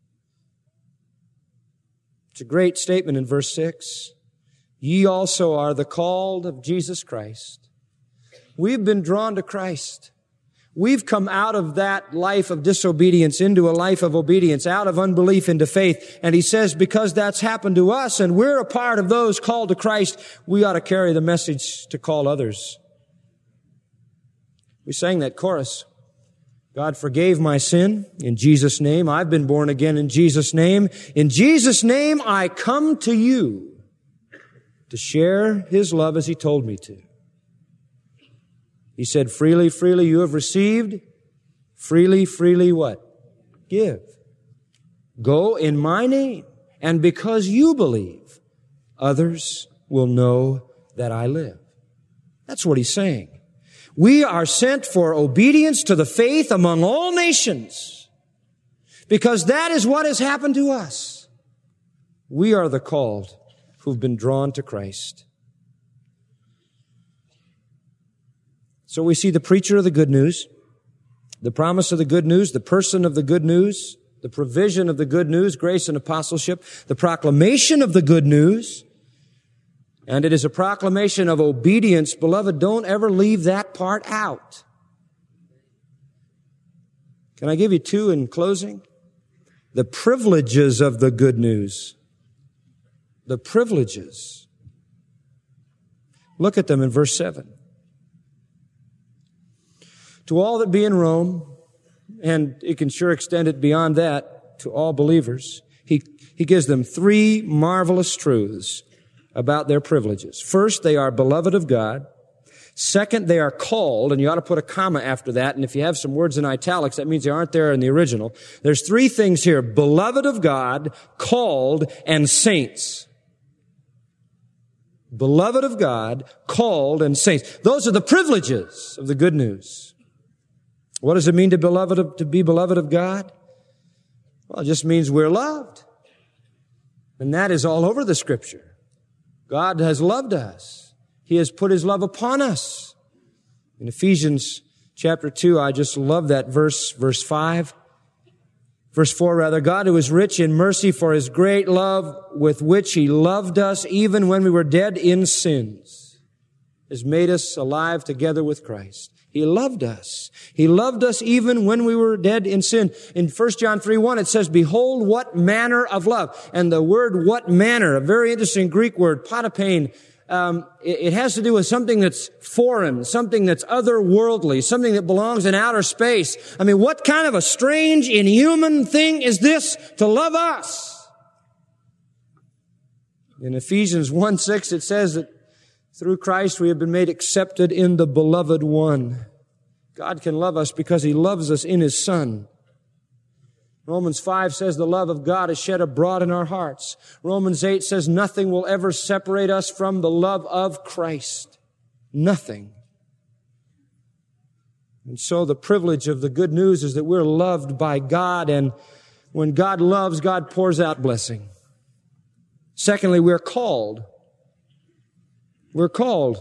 It's a great statement in verse 6. Ye also are the called of Jesus Christ. We've been drawn to Christ. We've come out of that life of disobedience into a life of obedience, out of unbelief into faith. And he says, because that's happened to us and we're a part of those called to Christ, we ought to carry the message to call others. We sang that chorus. God forgave my sin in Jesus' name. I've been born again in Jesus' name. In Jesus' name, I come to you to share His love as He told me to. He said, freely, freely you have received. Freely, freely what? Give. Go in my name. And because you believe, others will know that I live. That's what he's saying. We are sent for obedience to the faith among all nations. Because that is what has happened to us. We are the called who've been drawn to Christ. So we see the preacher of the good news, the promise of the good news, the person of the good news, the provision of the good news, grace and apostleship, the proclamation of the good news, and it is a proclamation of obedience. Beloved, don't ever leave that part out. Can I give you two in closing? The privileges of the good news. The privileges. Look at them in verse 7. To all that be in Rome, and it can sure extend it beyond that, to all believers, he gives them three marvelous truths about their privileges. First, they are beloved of God. Second, they are called, and you ought to put a comma after that, and if you have some words in italics, that means they aren't there in the original. There's three things here: beloved of God, called, and saints. Beloved of God, called, and saints. Those are the privileges of the good news. What does it mean to be beloved of God? Well, it just means we're loved. And that is all over the Scripture. God has loved us. He has put His love upon us. In Ephesians chapter 2, I just love that verse 5. Verse 4, rather, God who is rich in mercy for His great love with which He loved us even when we were dead in sins has made us alive together with Christ. He loved us. He loved us even when we were dead in sin. In 1 John 3:1, it says, behold, what manner of love. And the word what manner, a very interesting Greek word, patapane, it has to do with something that's foreign, something that's otherworldly, something that belongs in outer space. I mean, what kind of a strange, inhuman thing is this to love us? In Ephesians 1:6, it says that through Christ we have been made accepted in the beloved one. God can love us because He loves us in His Son. Romans 5 says the love of God is shed abroad in our hearts. Romans 8 says nothing will ever separate us from the love of Christ. Nothing. And so the privilege of the good news is that we're loved by God, and when God loves, God pours out blessing. Secondly, we're called. We're called.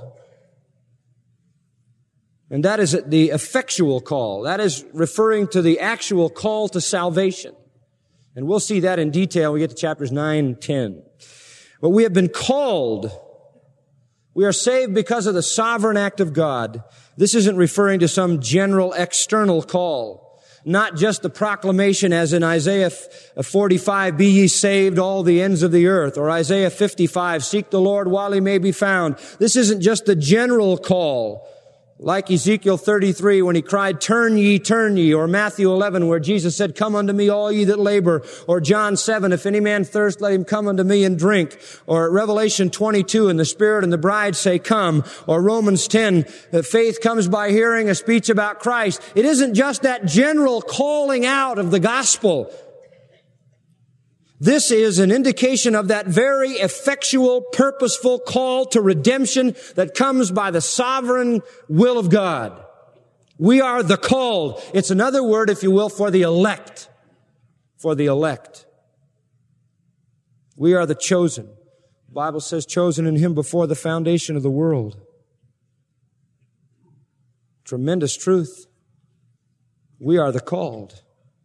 And that is the effectual call. That is referring to the actual call to salvation. And we'll see that in detail when we get to chapters 9 and 10. But we have been called. We are saved because of the sovereign act of God. This isn't referring to some general external call. Not just the proclamation as in Isaiah 45, be ye saved all the ends of the earth, or Isaiah 55, seek the Lord while He may be found. This isn't just the general call, like Ezekiel 33 when he cried, turn ye, or Matthew 11 where Jesus said, come unto me all ye that labor, or John 7, if any man thirst, let him come unto me and drink, or Revelation 22, and the Spirit and the bride say, come, or Romans 10, that faith comes by hearing, a speech about Christ. It isn't just that general calling out of the gospel. This is an indication of that very effectual, purposeful call to redemption that comes by the sovereign will of God. We are the called. It's another word, if you will, for the elect. For the elect. We are the chosen. The Bible says chosen in Him before the foundation of the world. Tremendous truth. We are the called.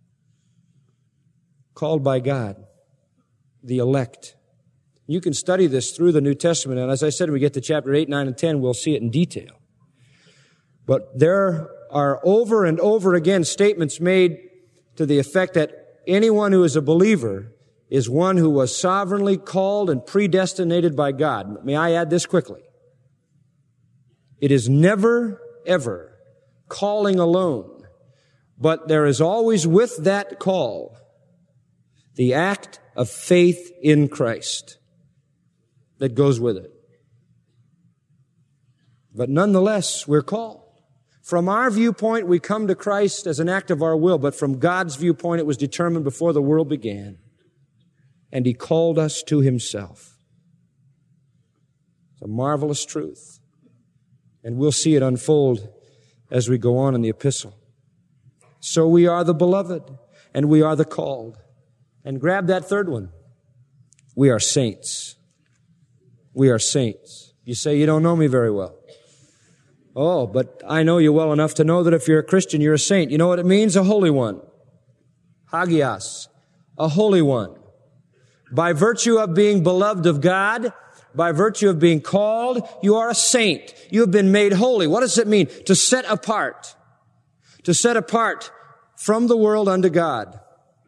Called by God. The elect. You can study this through the New Testament, and as I said, when we get to chapter 8, 9, and 10, we'll see it in detail. But there are over and over again statements made to the effect that anyone who is a believer is one who was sovereignly called and predestinated by God. May I add this quickly? It is never, ever calling alone, but there is always with that call the act of faith in Christ that goes with it. But nonetheless, we're called. From our viewpoint, we come to Christ as an act of our will, but from God's viewpoint, it was determined before the world began. And He called us to Himself. It's a marvelous truth. And we'll see it unfold as we go on in the epistle. So we are the beloved, and we are the called. And grab that third one. We are saints. We are saints. You say you don't know me very well. Oh, but I know you well enough to know that if you're a Christian, you're a saint. You know what it means? A holy one. Hagios. A holy one. By virtue of being beloved of God, by virtue of being called, you are a saint. You have been made holy. What does it mean? To set apart. To set apart from the world unto God.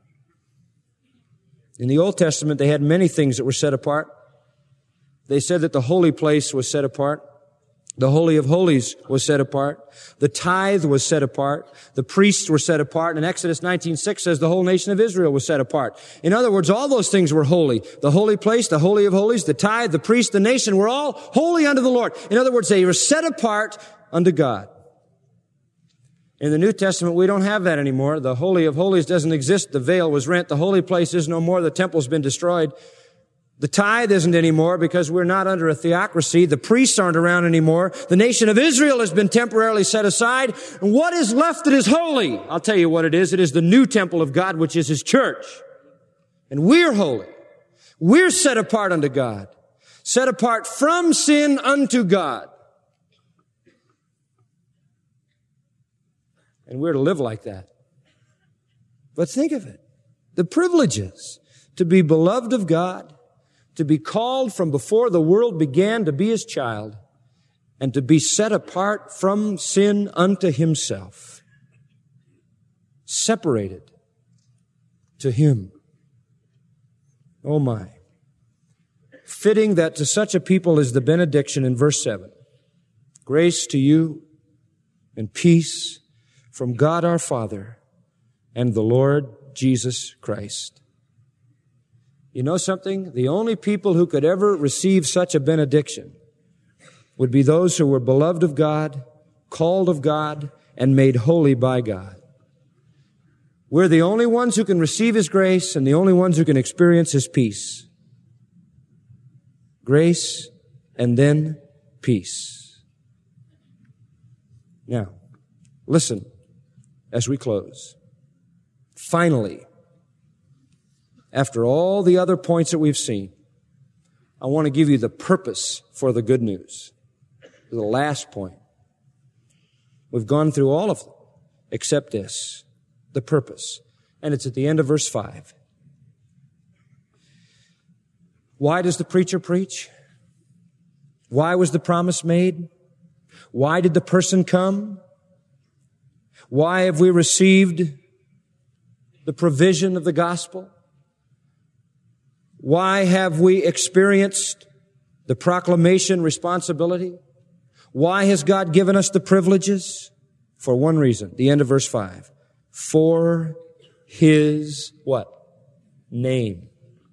In the Old Testament, they had many things that were set apart. They said that the holy place was set apart. The Holy of Holies was set apart. The tithe was set apart. The priests were set apart. And Exodus 19:6 says the whole nation of Israel was set apart. In other words, all those things were holy. The holy place, the Holy of Holies, the tithe, the priest, the nation were all holy unto the Lord. In other words, they were set apart unto God. In the New Testament, we don't have that anymore. The Holy of Holies doesn't exist. The veil was rent. The holy place is no more. The temple's been destroyed. The tithe isn't anymore because we're not under a theocracy. The priests aren't around anymore. The nation of Israel has been temporarily set aside. And what is left that is holy? I'll tell you what it is. It is the new temple of God, which is His church. And we're holy. We're set apart unto God. Set apart from sin unto God. And we're to live like that. But think of it. The privileges to be beloved of God, to be called from before the world began to be His child, and to be set apart from sin unto Himself. Separated to Him. Oh my. Fitting that to such a people is the benediction in verse 7. Grace to you and peace from God our Father and the Lord Jesus Christ. You know something? The only people who could ever receive such a benediction would be those who were beloved of God, called of God, and made holy by God. We're the only ones who can receive His grace and the only ones who can experience His peace. Grace and then peace. Now, listen as we close. Finally, after all the other points that we've seen, I want to give you the purpose for the good news. The last point. We've gone through all of them, except this, the purpose. And it's at the end of verse 5. Why does the preacher preach? Why was the promise made? Why did the person come? Why have we received the provision of the gospel? Why have we experienced the proclamation responsibility? Why has God given us the privileges? For one reason, the end of verse 5. For His what? Name.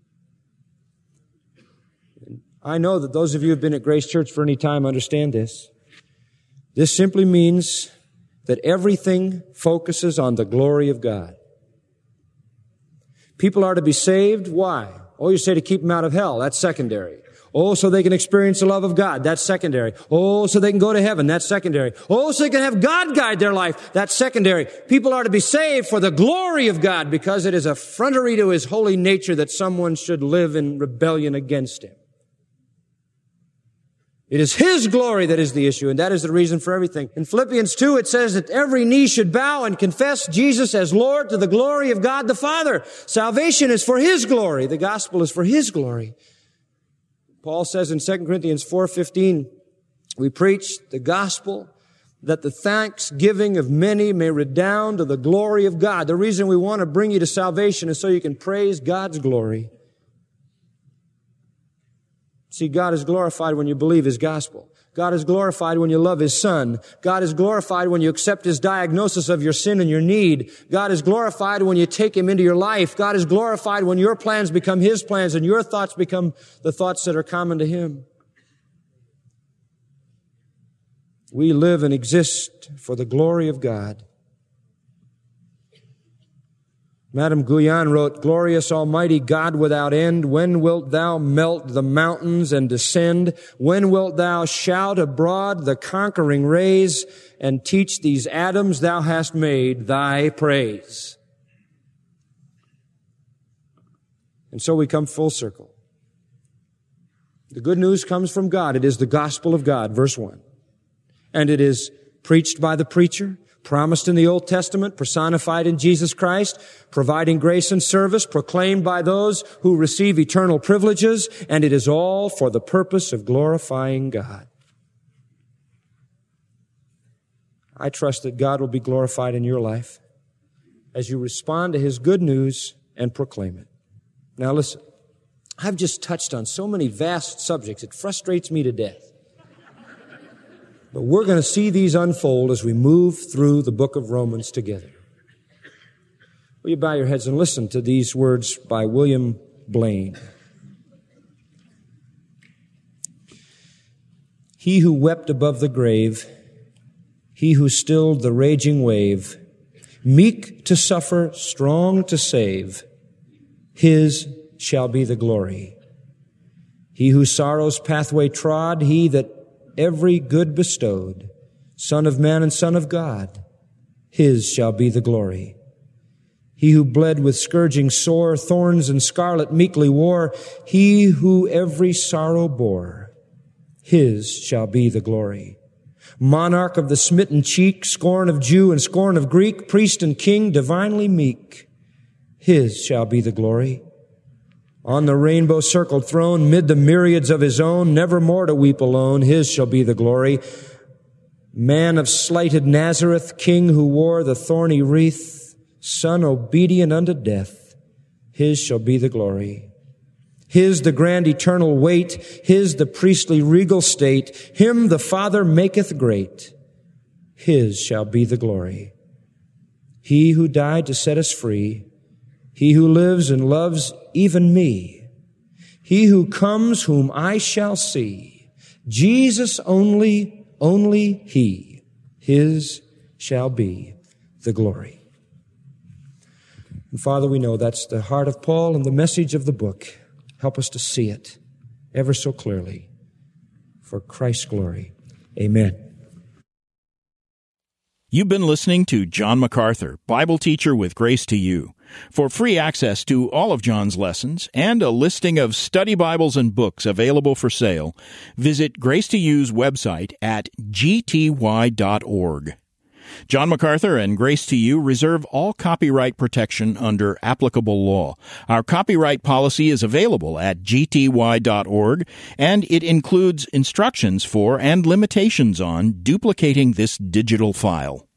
I know that those of you who have been at Grace Church for any time understand this. This simply means that everything focuses on the glory of God. People are to be saved. Why? Oh, you say to keep them out of hell. That's secondary. Oh, so they can experience the love of God. That's secondary. Oh, so they can go to heaven. That's secondary. Oh, so they can have God guide their life. That's secondary. People are to be saved for the glory of God because it is effrontery to His holy nature that someone should live in rebellion against Him. It is His glory that is the issue, and that is the reason for everything. In Philippians 2, it says that every knee should bow and confess Jesus as Lord to the glory of God the Father. Salvation is for His glory. The gospel is for His glory. Paul says in 2 Corinthians 4:15, we preach the gospel that the thanksgiving of many may redound to the glory of God. The reason we want to bring you to salvation is so you can praise God's glory. See, God is glorified when you believe His gospel. God is glorified when you love His Son. God is glorified when you accept His diagnosis of your sin and your need. God is glorified when you take Him into your life. God is glorified when your plans become His plans and your thoughts become the thoughts that are common to Him. We live and exist for the glory of God. Madame Guyon wrote, Glorious Almighty God without end, when wilt Thou melt the mountains and descend? When wilt Thou shout abroad the conquering rays and teach these atoms Thou hast made Thy praise? And so we come full circle. The good news comes from God. It is the gospel of God, verse 1. And it is preached by the preacher, promised in the Old Testament, personified in Jesus Christ, providing grace and service, proclaimed by those who receive eternal privileges, and it is all for the purpose of glorifying God. I trust that God will be glorified in your life as you respond to His good news and proclaim it. Now listen, I've just touched on so many vast subjects, it frustrates me to death. But we're going to see these unfold as we move through the book of Romans together. Will you bow your heads and listen to these words by William Blaine? He who wept above the grave, he who stilled the raging wave, meek to suffer, strong to save, his shall be the glory. He who sorrow's pathway trod, he that every good bestowed, Son of man and Son of God, his shall be the glory. He who bled with scourging sore, thorns and scarlet meekly wore, he who every sorrow bore, his shall be the glory. Monarch of the smitten cheek, scorn of Jew and scorn of Greek, priest and king, divinely meek, his shall be the glory. On the rainbow-circled throne, mid the myriads of his own, never more to weep alone, his shall be the glory. Man of slighted Nazareth, king who wore the thorny wreath, son obedient unto death, his shall be the glory. His the grand eternal weight, his the priestly regal state, him the Father maketh great, his shall be the glory. He who died to set us free, he who lives and loves even me, he who comes whom I shall see, Jesus only he, his shall be the glory. And Father, we know that's the heart of Paul and the message of the book. Help us to see it ever so clearly. For Christ's glory. Amen. You've been listening to John MacArthur, Bible teacher with Grace to You. For free access to all of John's lessons and a listing of study Bibles and books available for sale, visit Grace to You's website at gty.org. John MacArthur and Grace to You reserve all copyright protection under applicable law. Our copyright policy is available at gty.org, and it includes instructions for and limitations on duplicating this digital file.